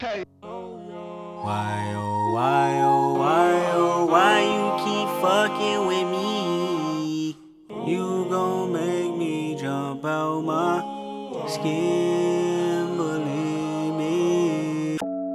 Hey. Why, oh, why, oh, why, oh, why you keep fucking with me? You gon' make me jump out my skin, believe me.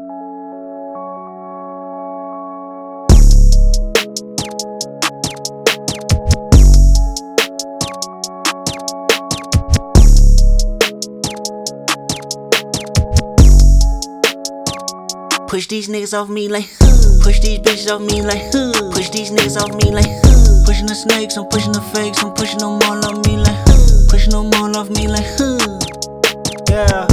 Push these niggas off me like push these bitches off me like push these niggas off me like pushing the snakes, I'm pushing the fakes, I'm pushing them all off me like pushing them all off me like yeah.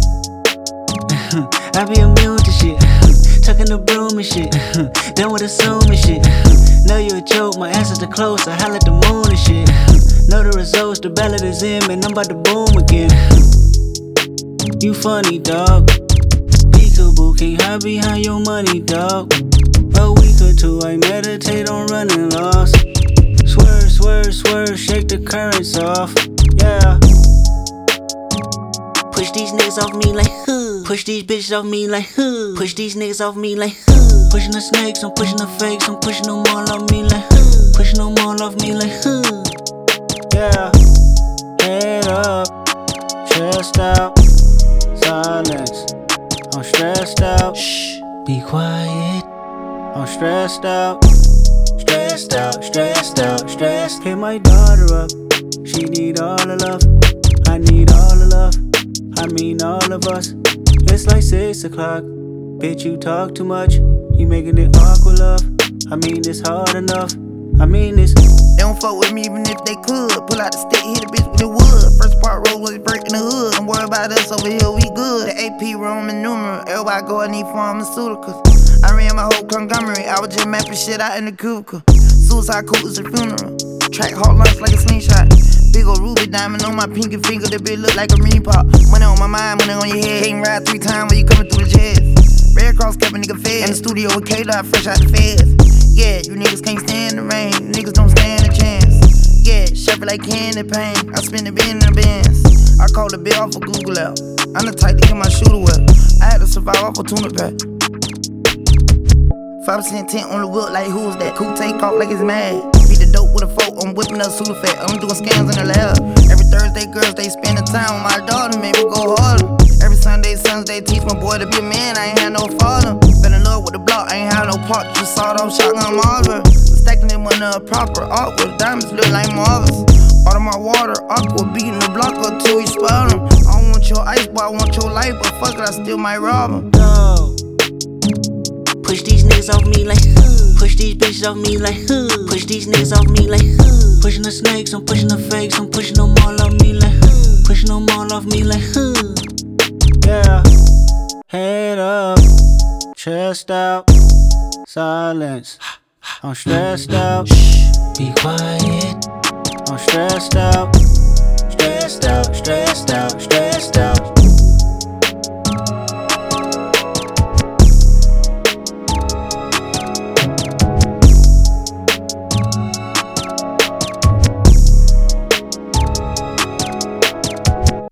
I be immune to shit, tucking the broom and shit, done with assuming shit. Know you a joke, my answers are close, I holla at the moon and shit. Know the results, the ballot is in, man, I'm about to boom again. You funny, dog. Peekaboo, can't hide behind your money, dog. A week or two, I meditate on running lost. Swerve, swerve, swerve, shake the currents off. Yeah. Push these niggas off me like push these bitches off me like push these niggas off me like pushing the snakes, I'm pushing the fakes, I'm pushing them all off me like pushing them all off me like yeah. Head up, chest out, silence. I'm stressed out. Shh, be quiet. I'm stressed out. Stressed out, stressed out, stressed. Hit my daughter up. She need all the love. I need all the love. I mean all of us. It's like 6 o'clock. Bitch, you talk too much. You making it awkward, love. I mean it's hard enough. I mean it's. They don't fuck with me even if they could. Pull out the stick, hit a bitch with the wood. First part roll was breaking the hood. Don't worry about us over here, we good. The AP Roman numeral, everybody go and need pharmaceuticals. I ran my whole conglomerate, I was just mapping shit out in the cubicle. Suicide cool is a funeral. Track hard lunch like a slingshot. Big ol' ruby diamond on my pinky finger, that bitch look like a ring pop. Money on my mind, money on your head. Can't ride 3 times when you coming through the jets. Red Cross kept a nigga fed. In the studio with K-Dot, fresh out the feds. Yeah, you niggas can't stand the rain. You niggas don't stand a chance. Yeah, sharp like candy paint. I spin the bin in the bins. I call the bill off of Google out. I'm the type to get my shooter wet. I had to survive off a tuna pack. 5% tint on the whip, like who's that? Cool take off like it's mad. Beat the dope with a fork, I'm whipping up Sudafed. I'm doing scams in the lab. Every Thursday, girls, they spend the time with my daughter, make me go harder. Every Sunday, Sunday, teach my boy to be a man, I ain't had no father. Been in love with the block, I ain't had no part, just sawed off shotgun Marvin. Stacking them on the proper art with diamonds, look like Marvins. Out of my water, aqua, beating the block up till we spout them. I don't want your ice, boy, I want your life, but fuck it, I still might rob him. No. Push these niggas off me like push these bitches off me like push these niggas off me like pushing the snakes, I'm pushing the fakes, I'm pushing them all off me like pushing them all off me like yeah. Head up, chest out, silence. I'm stressed out. Shh, be quiet. I'm stressed out, stressed out, stressed out, stressed out.